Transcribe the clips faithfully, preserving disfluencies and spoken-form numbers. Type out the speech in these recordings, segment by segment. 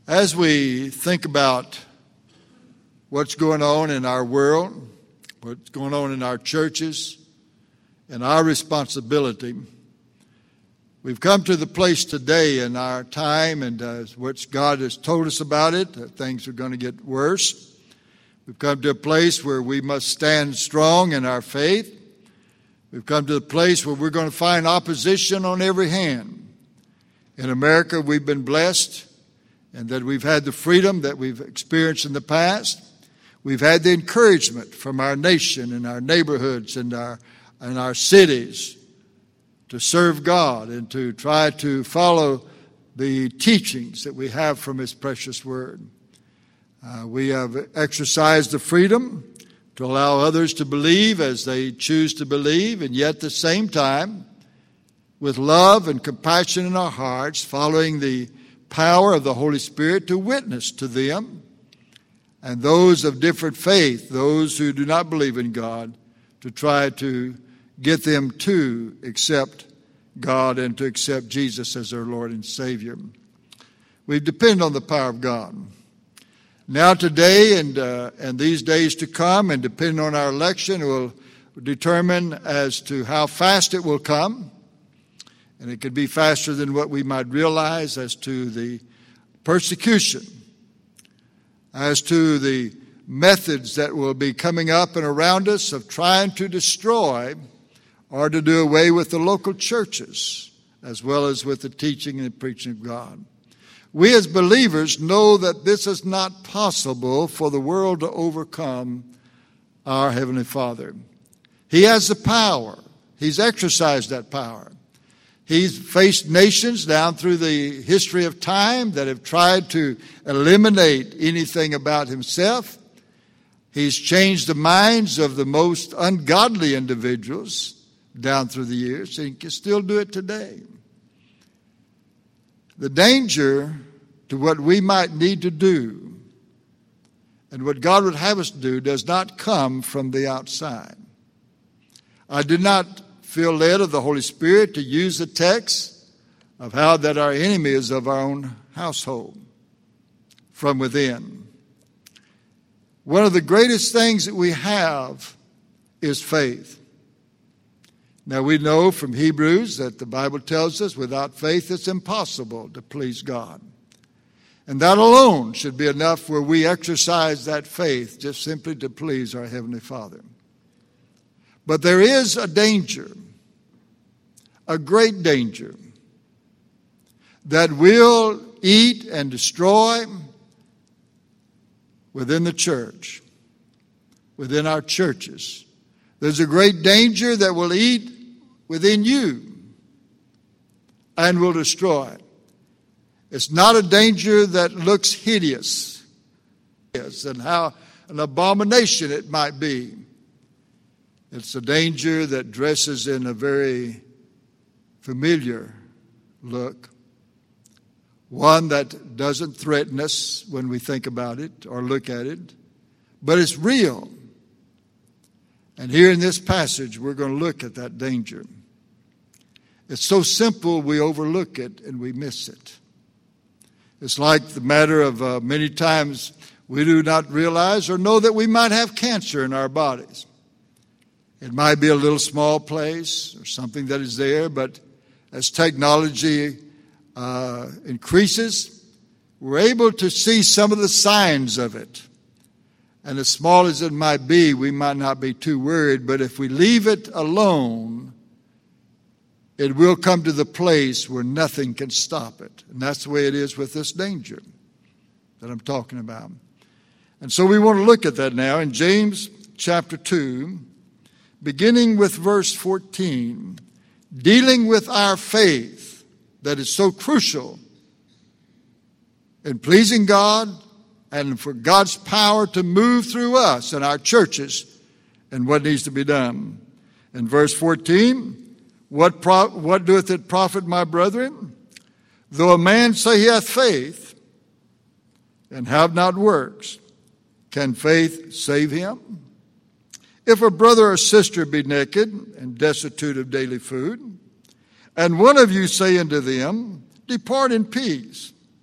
As we think about what's going on in our world, what's going on in our churches, and our responsibility, we've come to the place today in our time, and uh, what God has told us about it, that things are going to get worse. We've come to a place where we must stand strong in our faith. We've come to the place where we're going to find opposition on every hand. In America, we've been blessed, and that we've had the freedom that we've experienced in the past. We've had the encouragement from our nation and our neighborhoods and our, and our cities to serve God and to try to follow the teachings that we have from His precious Word. Uh, we have exercised the freedom to allow others to believe as they choose to believe, and yet at the same time, with love and compassion in our hearts, following the power of the Holy Spirit to witness to them and those of different faith, those who do not believe in God, to try to get them to accept God and to accept Jesus as their Lord and Savior. We depend on the power of God. Now today and uh, and these days to come, and depending on our election, will determine as to how fast it will come. And it could be faster than what we might realize as to the persecution, as to the methods that will be coming up and around us of trying to destroy or to do away with the local churches, as well as with the teaching and preaching of God. We as believers know that this is not possible for the world to overcome our Heavenly Father. He has the power. He's exercised that power. He's faced nations down through the history of time that have tried to eliminate anything about Himself. He's changed the minds of the most ungodly individuals down through the years, and He can still do it today. The danger to what we might need to do and what God would have us do does not come from the outside. I did not feel led of the Holy Spirit to use the text of how that our enemy is of our own household, from within. One of the greatest things that we have is faith. Now we know from Hebrews that the Bible tells us without faith it's impossible to please God. And that alone should be enough where we exercise that faith just simply to please our Heavenly Father. But there is a danger, a great danger, that will eat and destroy within the church, within our churches. There's a great danger that will eat within you and will destroy. It's not a danger that looks hideous and how an abomination it might be. It's a danger that dresses in a very familiar look, one that doesn't threaten us when we think about it or look at it, but it's real. And here in this passage, we're going to look at that danger. It's so simple, we overlook it and we miss it. It's like the matter of uh, many times we do not realize or know that we might have cancer in our bodies. It might be a little small place or something that is there, but as technology uh, increases, we're able to see some of the signs of it. And as small as it might be, we might not be too worried, but if we leave it alone, it will come to the place where nothing can stop it. And that's the way it is with this danger that I'm talking about. And so we want to look at that now in James chapter two, beginning with verse fourteen, dealing with our faith that is so crucial in pleasing God and for God's power to move through us and our churches and what needs to be done. In verse fourteen, What, pro- what doeth it profit, my brethren? Though a man say he hath faith and have not works, can faith save him? If a brother or sister be naked and destitute of daily food, and one of you say unto them, Depart in peace,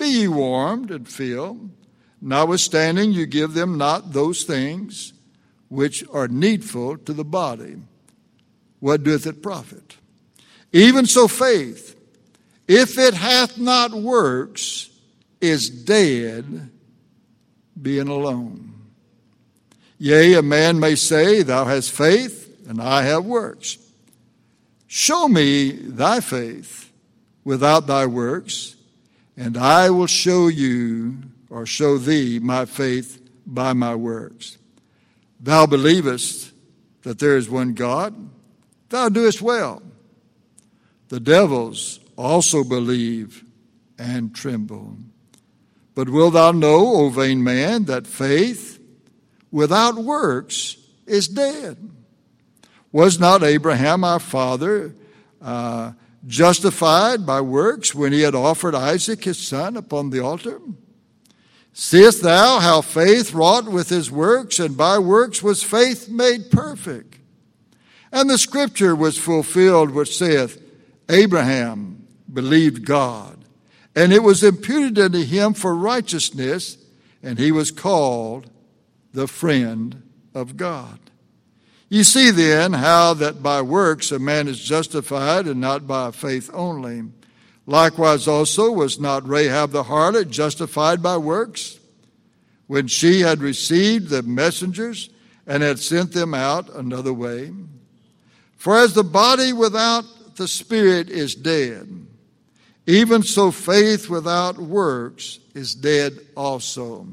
Be ye warmed and filled, notwithstanding you give them not those things which are needful to the body. What doeth it profit? Even so faith, if it hath not works, is dead, being alone. Yea, a man may say, Thou hast faith, and I have works. Show me thy faith without thy works, and I will show you, or show thee, my faith by my works. Thou believest that there is one God, thou doest well. The devils also believe and tremble. But wilt thou know, O vain man, that faith without works is dead? Was not Abraham our father uh, justified by works when he had offered Isaac his son upon the altar? Seest thou how faith wrought with his works, and by works was faith made perfect? And the scripture was fulfilled which saith, Abraham believed God, and it was imputed unto him for righteousness, and he was called the friend of God. You see then how that by works a man is justified, and not by faith only. Likewise also was not Rahab the harlot justified by works, when she had received the messengers and had sent them out another way? For as the body without the spirit is dead, even so faith without works is dead also.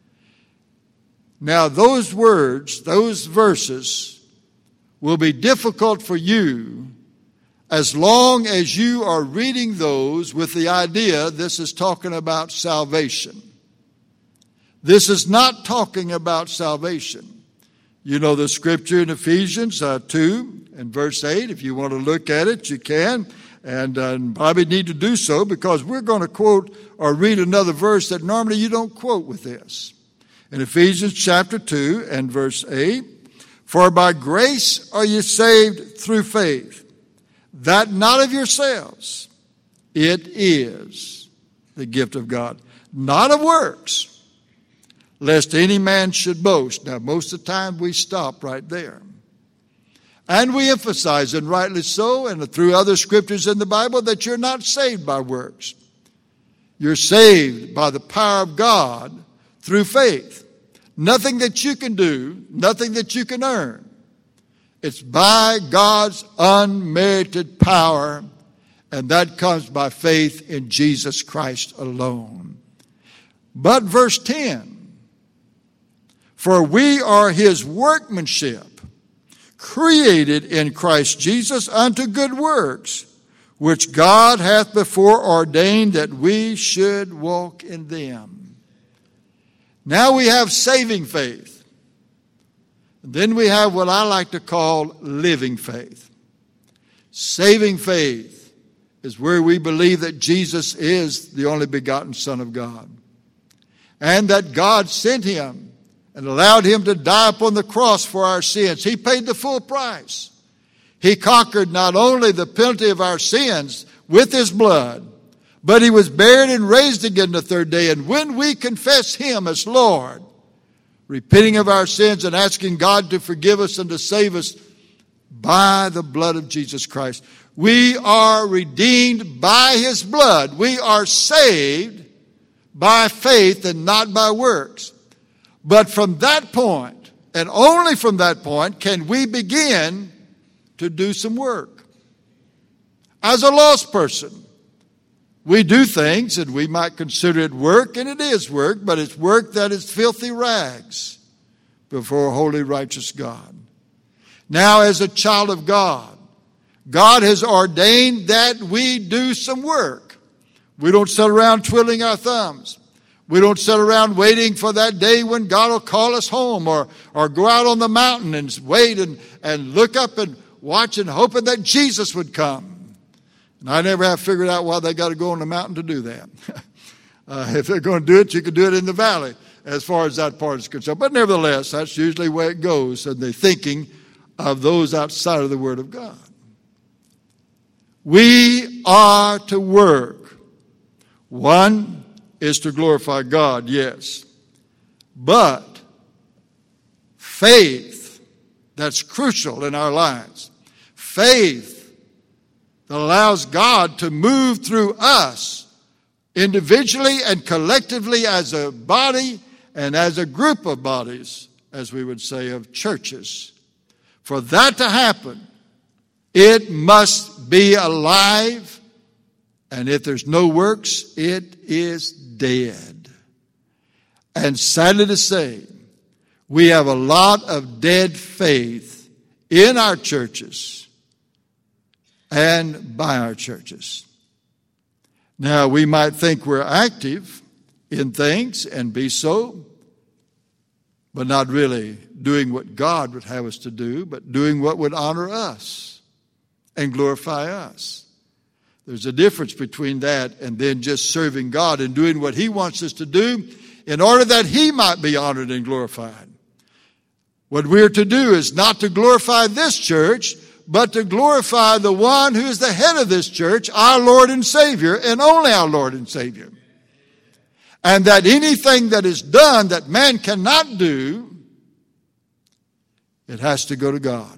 Now those words, those verses, will be difficult for you as long as you are reading those with the idea this is talking about salvation. This is not talking about salvation. You know the scripture in Ephesians uh, two and verse eight. If you want to look at it, you can. And uh, probably need to do so, because we're going to quote or read another verse that normally you don't quote with this. In Ephesians chapter two and verse eight, For by grace are you saved through faith, that not of yourselves, it is the gift of God, not of works, lest any man should boast. Now, most of the time we stop right there. And we emphasize, and rightly so, and through other scriptures in the Bible, that you're not saved by works. You're saved by the power of God through faith. Nothing that you can do, nothing that you can earn. It's by God's unmerited power, and that comes by faith in Jesus Christ alone. But verse ten, For we are his workmanship, created in Christ Jesus unto good works, which God hath before ordained that we should walk in them. Now we have saving faith. Then we have what I like to call living faith. Saving faith is where we believe that Jesus is the only begotten Son of God, and that God sent him and allowed him to die upon the cross for our sins. He paid the full price. He conquered not only the penalty of our sins with his blood, but he was buried and raised again the third day. And when we confess him as Lord, repenting of our sins and asking God to forgive us and to save us by the blood of Jesus Christ, we are redeemed by his blood. We are saved by faith and not by works. But from that point, and only from that point, can we begin to do some work. As a lost person, we do things, and we might consider it work, and it is work, but it's work that is filthy rags before a holy, righteous God. Now, as a child of God, God has ordained that we do some work. We don't sit around twiddling our thumbs. We don't sit around waiting for that day when God will call us home, or, or go out on the mountain and wait and, and look up and watch and hoping that Jesus would come. And I never have figured out why they got to go on the mountain to do that. uh, if they're going to do it, you can do it in the valley as far as that part is concerned. But nevertheless, that's usually where it goes in the thinking of those outside of the Word of God. We are to work. One, is to glorify God, yes. But faith, that's crucial in our lives. Faith that allows God to move through us individually and collectively as a body and as a group of bodies, as we would say, of churches. For that to happen, it must be alive, and if there's no works, it is dead. And sadly to say, we have a lot of dead faith in our churches and by our churches. Now, we might think we're active in things and be so, but not really doing what God would have us to do, but doing what would honor us and glorify us. There's a difference between that and then just serving God and doing what He wants us to do in order that He might be honored and glorified. What we're to do is not to glorify this church, but to glorify the one who is the head of this church, our Lord and Savior, and only our Lord and Savior. And that anything that is done that man cannot do, it has to go to God.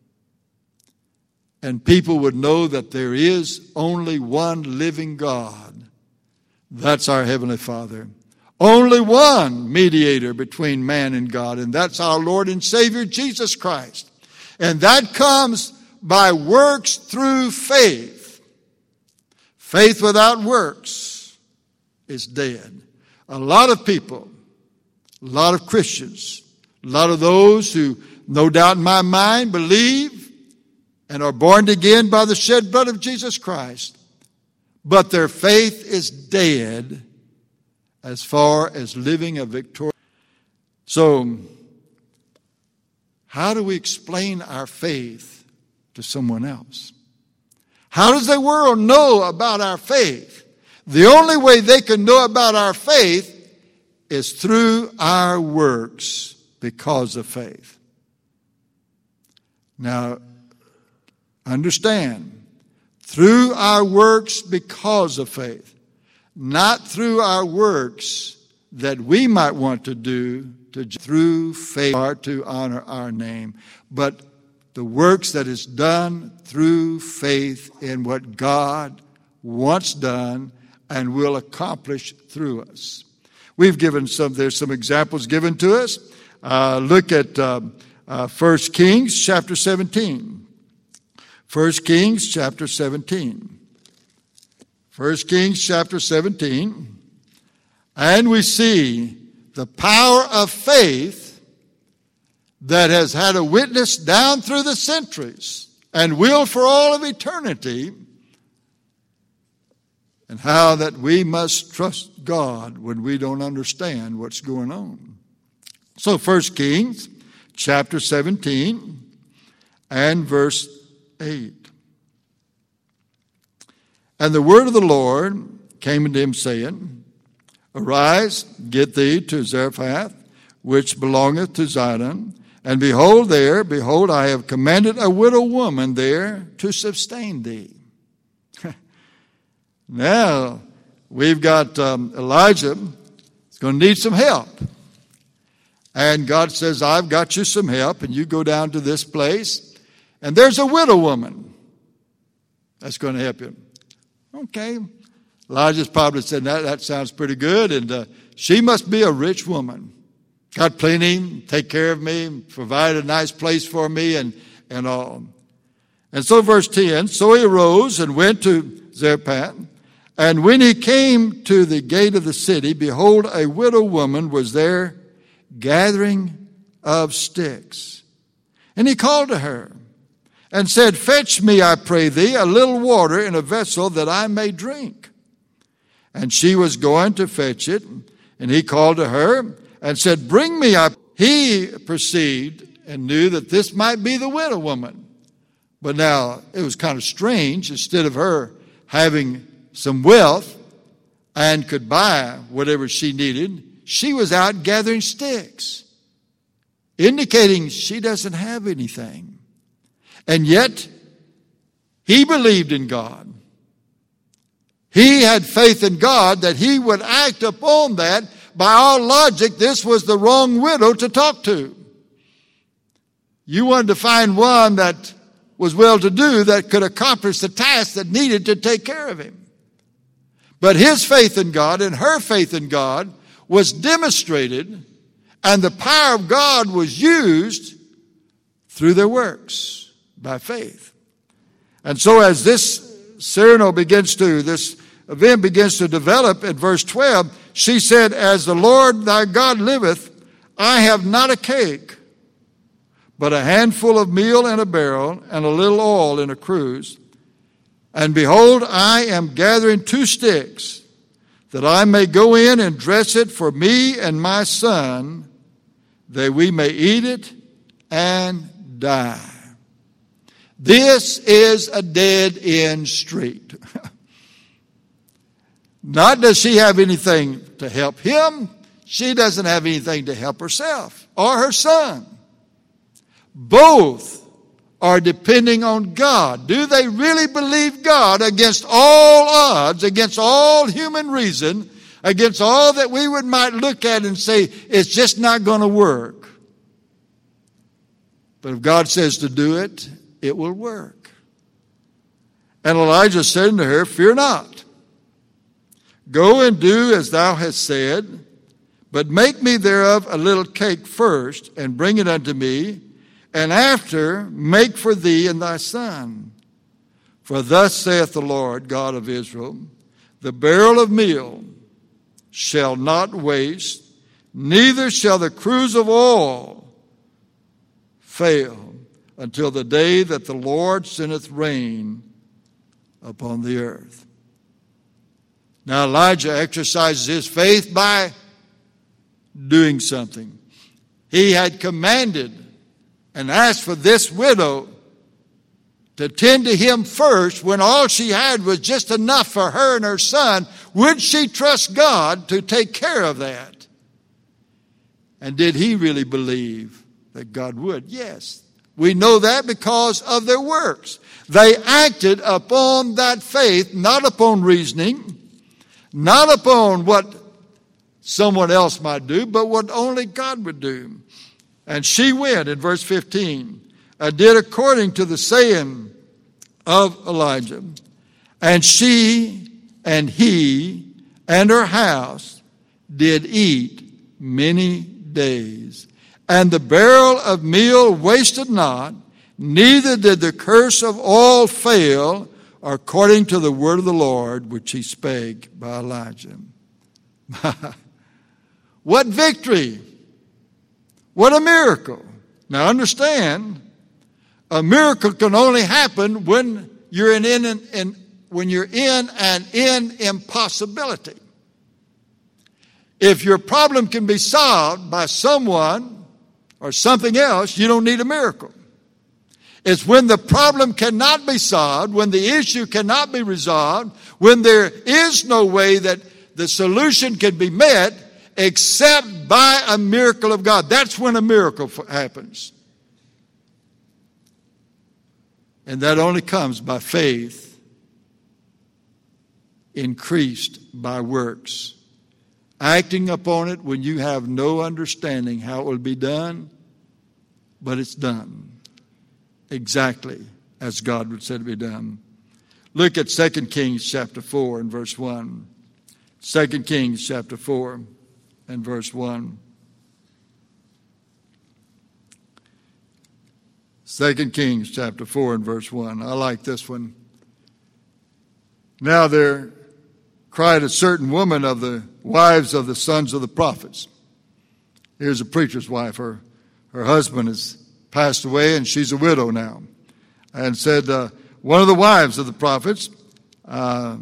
And people would know that there is only one living God. That's our Heavenly Father. Only one mediator between man and God, and that's our Lord and Savior, Jesus Christ. And that comes by works through faith. Faith without works is dead. A lot of people, a lot of Christians, a lot of those who, no doubt in my mind, believe and are born again by the shed blood of Jesus Christ, but their faith is dead as far as living a victorious. So, how do we explain our faith to someone else? How does the world know about our faith? The only way they can know about our faith is through our works because of faith. Now, understand, through our works because of faith. Not through our works that we might want to do to, through faith or to honor our name, but the works that is done through faith in what God wants done and will accomplish through us. We've given some, there's some examples given to us. Uh, look at uh, uh, First Kings chapter seventeen. First Kings chapter seventeen. First Kings chapter seventeen, and we see the power of faith that has had a witness down through the centuries and will for all of eternity, and how that we must trust God when we don't understand what's going on. So First Kings chapter seventeen and verse eight. And the word of the Lord came unto him, saying, Arise, get thee to Zarephath, which belongeth to Zidon, and behold there, behold, I have commanded a widow woman there to sustain thee. Now, we've got um, Elijah is going to need some help. And God says, I've got you some help, and you go down to this place, and there's a widow woman that's going to help you. Okay. Elijah's probably said, that, that sounds pretty good. And uh, she must be a rich woman. Got plenty, take care of me, provide a nice place for me, and, and all. And so verse ten, so he arose and went to Zarephath. And when he came to the gate of the city, behold, a widow woman was there gathering of sticks. And he called to her and said, Fetch me, I pray thee, a little water in a vessel that I may drink. And she was going to fetch it, and he called to her and said, Bring me, I. He perceived and knew that this might be the widow woman. But now it was kind of strange. Instead of her having some wealth and could buy whatever she needed, she was out gathering sticks, indicating she doesn't have anything. And yet, he believed in God. He had faith in God that he would act upon that. By all logic, this was the wrong widow to talk to. You wanted to find one that was well-to-do that could accomplish the task that needed to take care of him. But his faith in God and her faith in God was demonstrated, and the power of God was used through their works by faith. And so as this Cyrano begins to, this event begins to develop in verse twelve, she said, "As the Lord thy God liveth, I have not a cake, but a handful of meal in a barrel and a little oil in a cruse. And behold, I am gathering two sticks, that I may go in and dress it for me and my son, that we may eat it and die." This is a dead-end street. Not does she have anything to help him, she doesn't have anything to help herself or her son. Both are depending on God. Do they really believe God against all odds, against all human reason, against all that we would might look at and say, it's just not going to work? But if God says to do it, it will work. And Elijah said unto her, "Fear not. Go and do as thou hast said, but make me thereof a little cake first, and bring it unto me, and after make for thee and thy son. For thus saith the Lord God of Israel, the barrel of meal shall not waste, neither shall the cruse of oil fail, until the day that the Lord sendeth rain upon the earth." Now Elijah exercises his faith by doing something. He had commanded and asked for this widow to tend to him first when all she had was just enough for her and her son. Would she trust God to take care of that? And did he really believe that God would? Yes. We know that because of their works. They acted upon that faith, not upon reasoning, not upon what someone else might do, but what only God would do. And she went, in verse fifteen, and did according to the saying of Elijah. And she and he and her house did eat many days. And the barrel of meal wasted not, neither did the curse of oil fail, according to the word of the Lord, which he spake by Elijah. What victory! What a miracle! Now understand, a miracle can only happen when you're in, in, in when you're in an in impossibility. If your problem can be solved by someone or something else, you don't need a miracle. It's when the problem cannot be solved, when the issue cannot be resolved, when there is no way that the solution can be met except by a miracle of God. That's when a miracle happens. And that only comes by faith, increased by works. Acting upon it when you have no understanding how it will be done, but it's done exactly as God would say to be done. Look at Second Kings chapter four and verse one. Second Kings chapter four and verse one. Second Kings chapter four and verse one. I like this one. Now there cried a certain woman of the wives of the sons of the prophets. Here's a preacher's wife. Her, her husband has passed away, and she's a widow now. And said, uh, one of the wives of the prophets uh,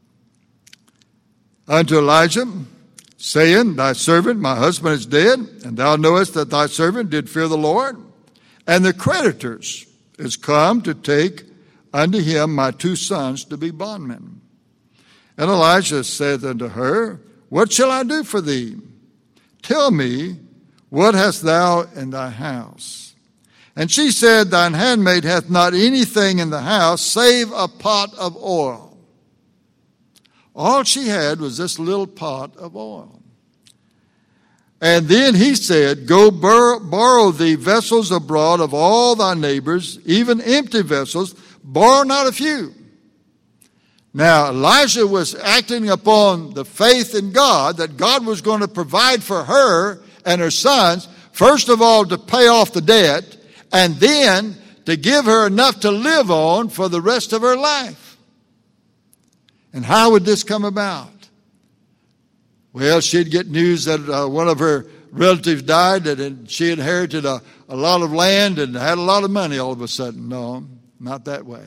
unto Elijah, saying, Thy servant, my husband, is dead, and thou knowest that thy servant did fear the Lord, and the creditors is come to take unto him my two sons to be bondmen. And Elijah said unto her, What shall I do for thee? Tell me, what hast thou in thy house? And she said, Thine handmaid hath not anything in the house save a pot of oil. All she had was this little pot of oil. And then he said, go bor- borrow thee vessels abroad of all thy neighbors, even empty vessels, borrow not a few. Now, Elijah was acting upon the faith in God that God was going to provide for her and her sons, first of all, to pay off the debt, and then to give her enough to live on for the rest of her life. And how would this come about? Well, she'd get news that uh, one of her relatives died, and she inherited a, a lot of land and had a lot of money all of a sudden. No, not that way.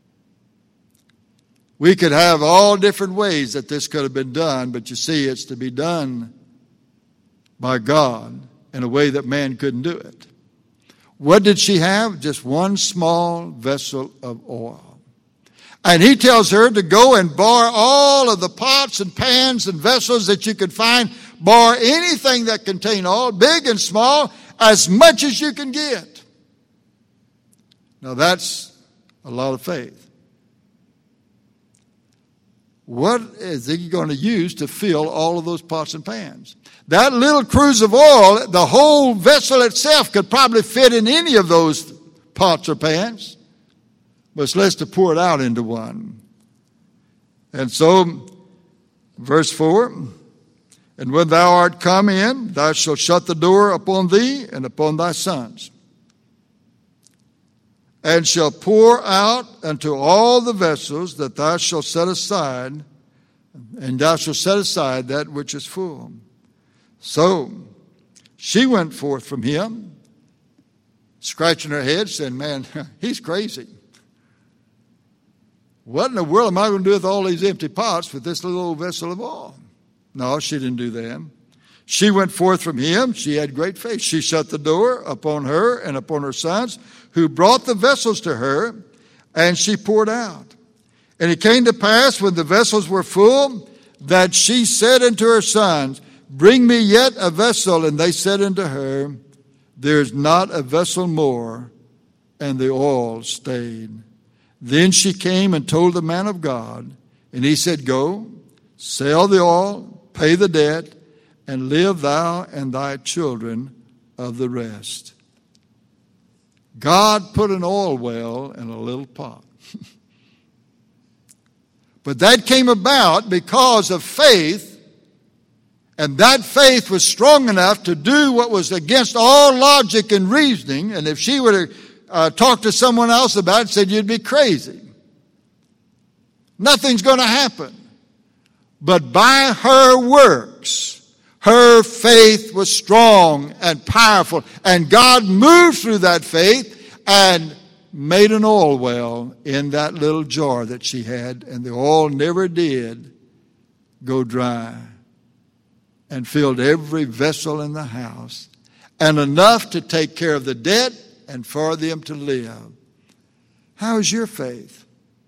We could have all different ways that this could have been done, but you see, it's to be done by God in a way that man couldn't do it. What did she have? Just one small vessel of oil. And he tells her to go and borrow all of the pots and pans and vessels that you could find. Borrow anything that contain oil, big and small, as much as you can get. Now that's a lot of faith. What is he going to use to fill all of those pots and pans? That little cruse of oil, the whole vessel itself could probably fit in any of those pots or pans. But it's less to pour it out into one. And so, verse four, and when thou art come in, thou shalt shut the door upon thee and upon thy sons, and shall pour out unto all the vessels that thou shalt set aside, and thou shalt set aside that which is full. So she went forth from him, scratching her head, saying, man, he's crazy. What in the world am I going to do with all these empty pots with this little old vessel of oil? No, she didn't do that. She went forth from him. She had great faith. She shut the door upon her and upon her sons, who brought the vessels to her, and she poured out. And it came to pass, when the vessels were full, that she said unto her sons, bring me yet a vessel. And they said unto her, there is not a vessel more. And the oil stayed. Then she came and told the man of God, and he said, go, sell the oil, pay the debt, and live thou and thy children of the rest. God put an oil well in a little pot. But that came about because of faith, and that faith was strong enough to do what was against all logic and reasoning. And if she were to uh, talk to someone else about it, said, you'd be crazy. Nothing's going to happen. But by her works, her faith was strong and powerful. And God moved through that faith and made an oil well in that little jar that she had. And the oil never did go dry, and filled every vessel in the house, and enough to take care of the debt and for them to live. How is your faith?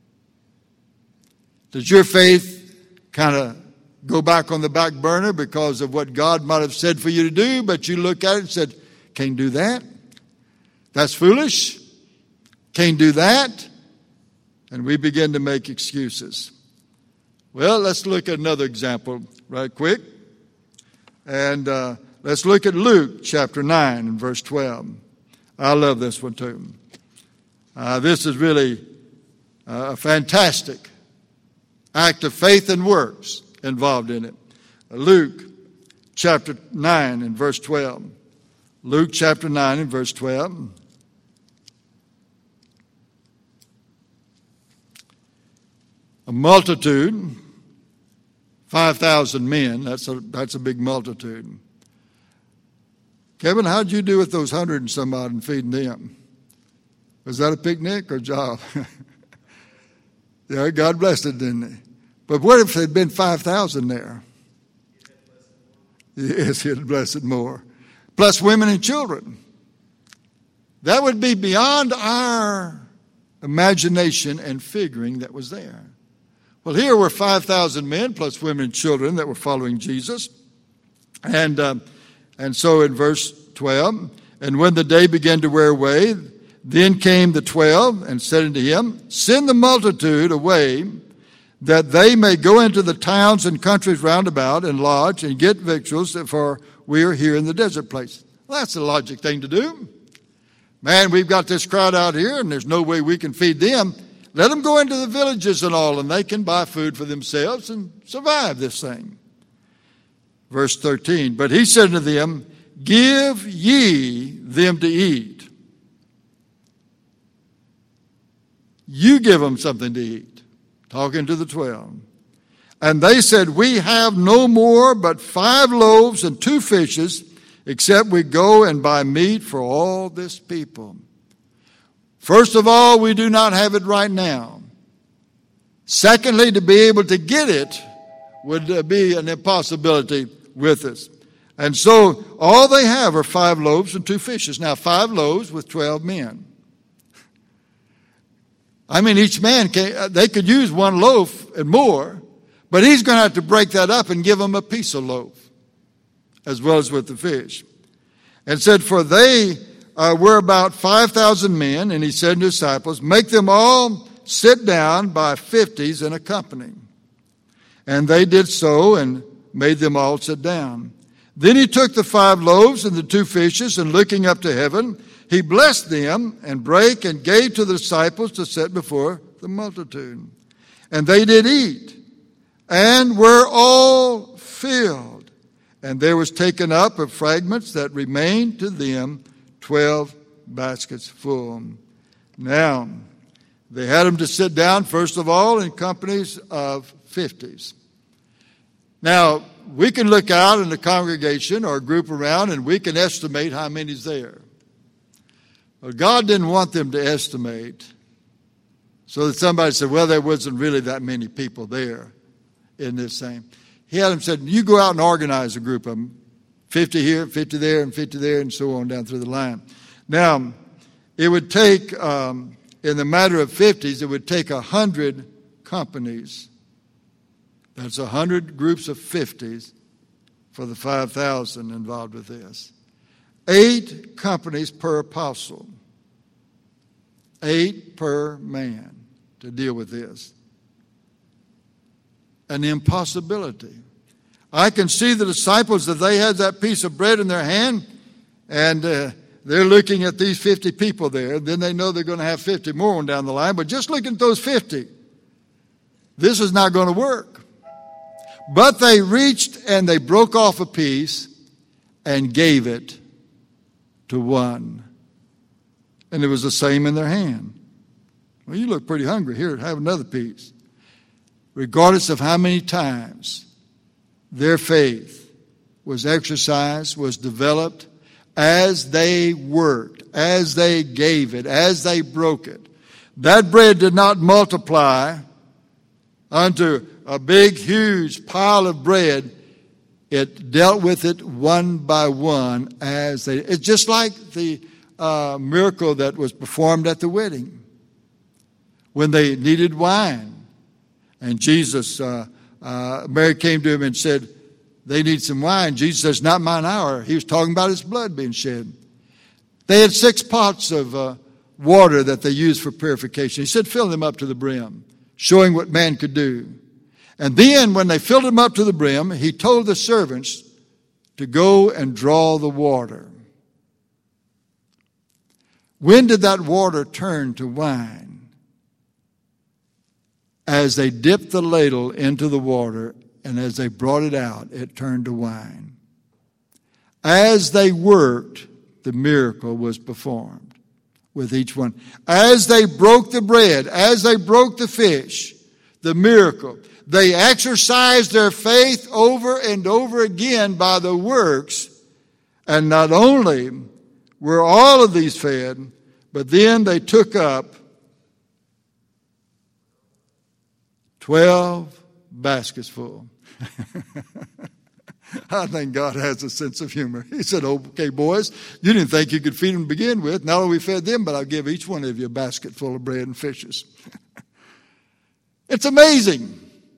Does your faith kind of go back on the back burner because of what God might have said for you to do, but you look at it and said, can't do that? That's foolish. Can't do that. And we begin to make excuses. Well, let's look at another example right quick. And uh, let's look at Luke chapter nine and verse twelve. I love this one too. Uh, this is really a fantastic act of faith and works involved in it. Luke chapter nine and verse twelve. Luke chapter nine and verse twelve. A multitude, five thousand men, that's a, that's a big multitude. Kevin, how'd you do with those hundred and some odd and feeding them? Was that a picnic or a job? Yeah, God blessed it, didn't he? But what if there'd been five thousand there? Yes, he'd blessed it more. Plus women and children. That would be beyond our imagination and figuring that was there. Well, here were five thousand men plus women and children that were following Jesus. And uh, and so in verse twelve, and when the day began to wear away, then came the twelve and said unto him, send the multitude away that they may go into the towns and countries round about and lodge and get victuals, for we are here in the desert place. Well, that's the logic thing to do. Man, we've got this crowd out here, and there's no way we can feed them. Let them go into the villages and all, and they can buy food for themselves and survive this thing. Verse thirteen, but he said to them, give ye them to eat. You give them something to eat. Talking to the twelve. And they said, we have no more but five loaves and two fishes, except we go and buy meat for all this people. First of all, we do not have it right now. Secondly, to be able to get it would be an impossibility with us. And so all they have are five loaves and two fishes. Now, five loaves with twelve men. I mean, each man, can, they could use one loaf and more, but he's going to have to break that up and give them a piece of loaf, as well as with the fish. And said, for they uh, were about five thousand men, and he said to his disciples, make them all sit down by fifties in a company. And they did so and made them all sit down. Then he took the five loaves and the two fishes, and looking up to heaven, he blessed them and brake and gave to the disciples to set before the multitude. And they did eat and were all filled. And there was taken up of fragments that remained to them twelve baskets full. Now, they had them to sit down, first of all, in companies of fifties. Now, we can look out in the congregation or a group around and we can estimate how many's there. But God didn't want them to estimate so that somebody said, well, there wasn't really that many people there in this thing. He had them said, you go out and organize a group of them, fifty here, fifty there, and fifty there, and so on down through the line. Now, it would take, um, in the matter of fifties, it would take a hundred companies. That's a hundred groups of fifties for the five thousand involved with this. Eight companies per apostle. Eight per man to deal with this. An impossibility. I can see the disciples that they had that piece of bread in their hand, and uh, they're looking at these fifty people there. Then they know they're going to have fifty more on down the line. But just looking at those fifty, this is not going to work. But they reached and they broke off a piece and gave it to one. And it was the same in their hand. Well, you look pretty hungry. Here, have another piece. Regardless of how many times their faith was exercised, was developed, as they worked, as they gave it, as they broke it. That bread did not multiply unto a big, huge pile of bread. It dealt with it one by one as they... It's just like the uh, miracle that was performed at the wedding when they needed wine. And Jesus, uh, uh, Mary came to him and said, they need some wine. Jesus says, not mine hour. He was talking about his blood being shed. They had six pots of uh, water that they used for purification. He said, fill them up to the brim, showing what man could do. And then when they filled them up to the brim, he told the servants to go and draw the water. When did that water turn to wine? As they dipped the ladle into the water, and as they brought it out, it turned to wine. As they worked, the miracle was performed with each one. As they broke the bread, as they broke the fish, the miracle. They exercised their faith over and over again by the works. And not only were all of these fed, but then they took up twelve baskets full. I think God has a sense of humor. He said, okay, boys, you didn't think you could feed them to begin with. Not only we fed them, but I'll give each one of you a basket full of bread and fishes. It's amazing.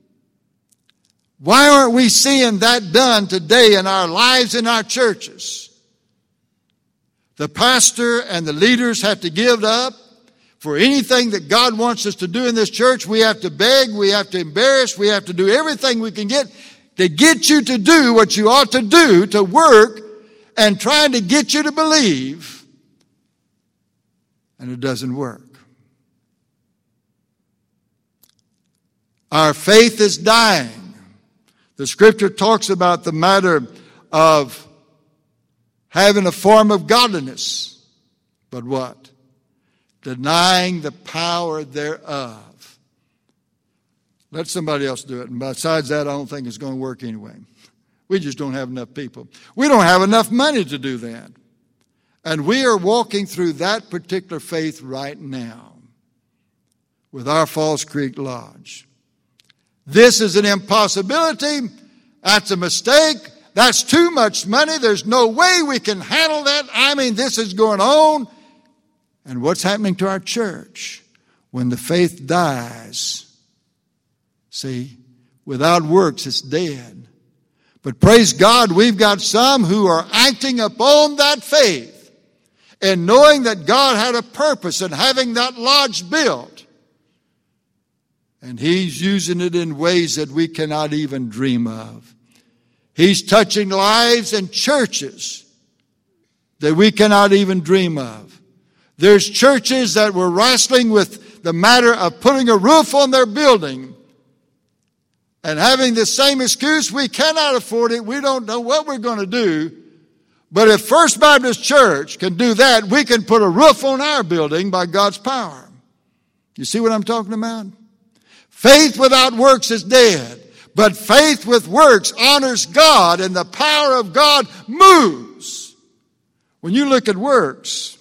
Why aren't we seeing that done today in our lives, in our churches? The pastor and the leaders have to give up For anything that God wants us to do in this church, we have to beg, we have to embarrass, we have to do everything we can get to get you to do what you ought to do, to work, and trying to get you to believe, and it doesn't work. Our faith is dying. The Scripture talks about the matter of having a form of godliness, but what? Denying the power thereof. Let somebody else do it. And besides that, I don't think it's going to work anyway. We just don't have enough people. We don't have enough money to do that. And we are walking through that particular faith right now with our Falls Creek Lodge. This is an impossibility. That's a mistake. That's too much money. There's no way we can handle that. I mean, this is going on. And what's happening to our church when the faith dies? See, without works, it's dead. But praise God, we've got some who are acting upon that faith and knowing that God had a purpose in having that lodge built. And He's using it in ways that we cannot even dream of. He's touching lives and churches that we cannot even dream of. There's churches that were wrestling with the matter of putting a roof on their building and having the same excuse, we cannot afford it, we don't know what we're going to do. But if First Baptist Church can do that, we can put a roof on our building by God's power. You see what I'm talking about? Faith without works is dead. But faith with works honors God, and the power of God moves. When you look at works,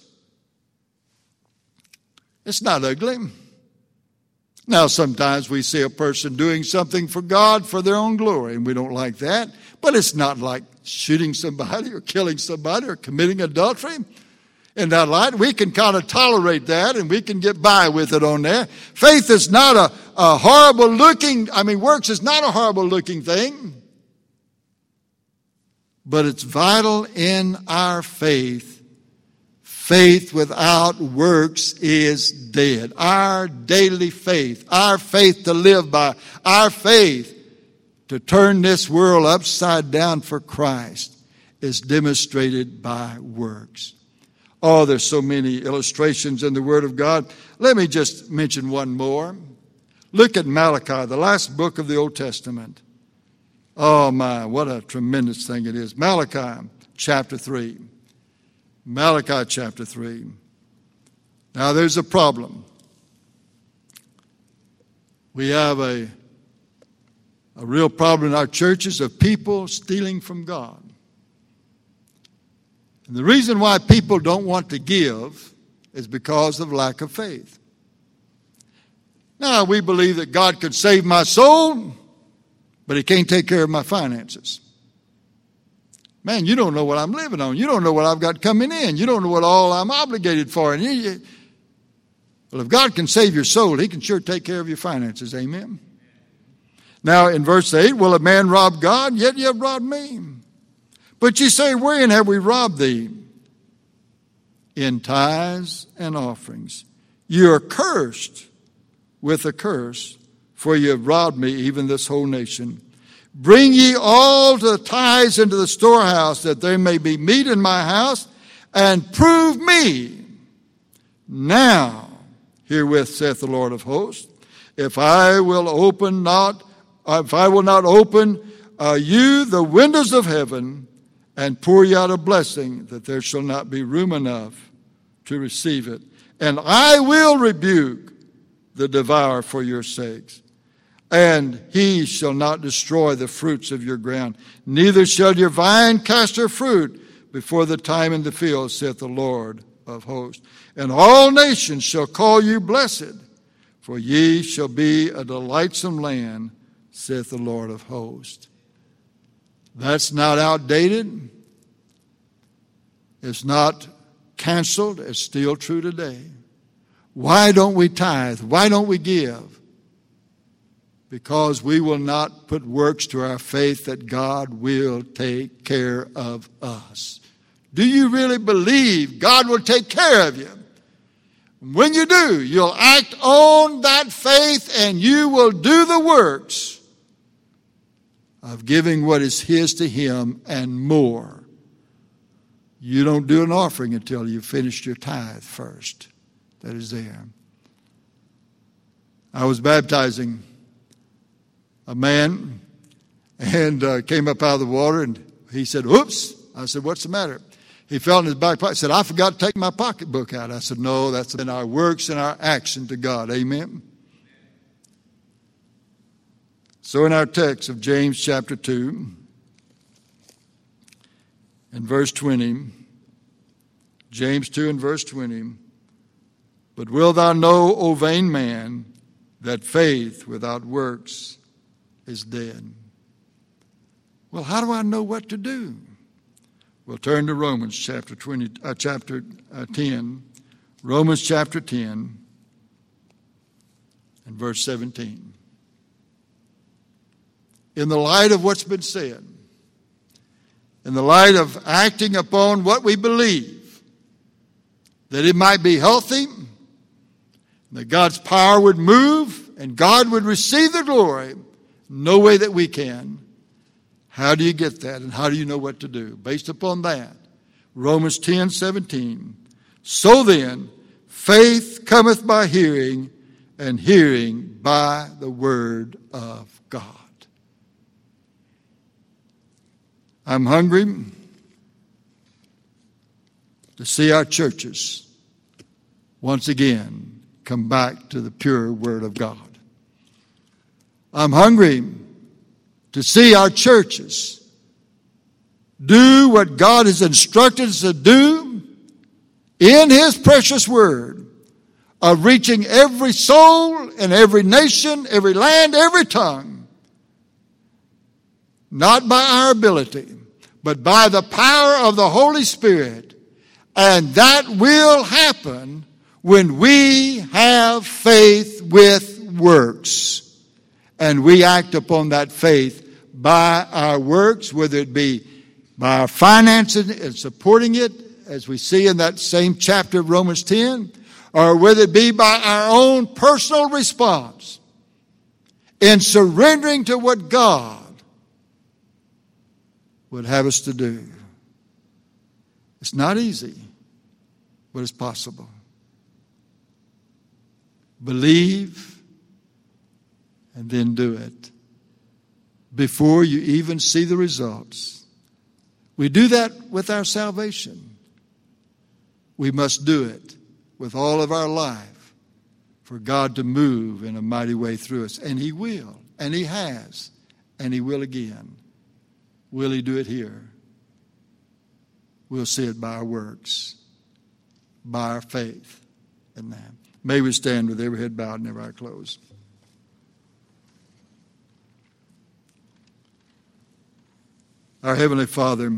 it's not ugly. Now, sometimes we see a person doing something for God for their own glory, and we don't like that. But it's not like shooting somebody or killing somebody or committing adultery. In that light, we can kind of tolerate that, and we can get by with it on there. Faith is not a, a horrible looking, I mean, works is not a horrible looking thing. But it's vital in our faith. Faith without works is dead. Our daily faith, our faith to live by, our faith to turn this world upside down for Christ is demonstrated by works. Oh, there's so many illustrations in the Word of God. Let me just mention one more. Look at Malachi, the last book of the Old Testament. Oh my, what a tremendous thing it is. Malachi chapter three. Malachi chapter three. Now there's a problem. We have a, a real problem in our churches of people stealing from God. And the reason why people don't want to give is because of lack of faith. Now, we believe that God could save my soul, but He can't take care of my finances. Man, you don't know what I'm living on. You don't know what I've got coming in. You don't know what all I'm obligated for. And you, you, well, if God can save your soul, He can sure take care of your finances. Amen? Now, in verse eight, will a man rob God? Yet ye have robbed me. But ye say, wherein have we robbed thee? In tithes and offerings. You are cursed with a curse, for ye have robbed me, even this whole nation. Bring ye all the tithes into the storehouse, that there may be meat in my house, and prove me. Now, herewith saith the Lord of hosts, if I will open not, if I will not open uh, you the windows of heaven, and pour you out a blessing, that there shall not be room enough to receive it. And I will rebuke the devourer for your sakes. And he shall not destroy the fruits of your ground. Neither shall your vine cast her fruit before the time in the field, saith the Lord of hosts. And all nations shall call you blessed, for ye shall be a delightsome land, saith the Lord of hosts. That's not outdated. It's not canceled. It's still true today. Why don't we tithe? Why don't we give? Because we will not put works to our faith that God will take care of us. Do you really believe God will take care of you? When you do, you'll act on that faith and you will do the works of giving what is his to him and more. You don't do an offering until you've finished your tithe first. That is there. I was baptizing a man and uh, came up out of the water and he said, "Oops." I said, "What's the matter?" He felt in his back pocket. He said, "I forgot to take my pocketbook out." I said, "No, that's in our works and our action to God." Amen. So in our text of James chapter two and verse twenty, James two and verse twenty, "But wilt thou know, O vain man, that faith without works is dead?" Well, how do I know what to do? We'll turn to Romans chapter twenty, uh, chapter uh, ten, Romans chapter ten, and verse seventeen. In the light of what's been said, in the light of acting upon what we believe, that it might be healthy, that God's power would move, and God would receive the glory, no way that we can. How do you get that, and how do you know what to do? Based upon that, Romans ten seventeen. "So then, faith cometh by hearing, and hearing by the word of God." I'm hungry to see our churches once again come back to the pure word of God. I'm hungry to see our churches do what God has instructed us to do in his precious word of reaching every soul and every nation, every land, every tongue. Not by our ability, but by the power of the Holy Spirit. And that will happen when we have faith with works. And we act upon that faith by our works, whether it be by our finances and supporting it, as we see in that same chapter of Romans ten, or whether it be by our own personal response in surrendering to what God would have us to do. It's not easy, but it's possible. Believe and then do it before you even see the results. We do that with our salvation. We must do it with all of our life for God to move in a mighty way through us. And he will, and he has, and he will again. Will he do it here? We'll see it by our works, by our faith in that. May we stand with every head bowed and every eye closed. Our Heavenly Father,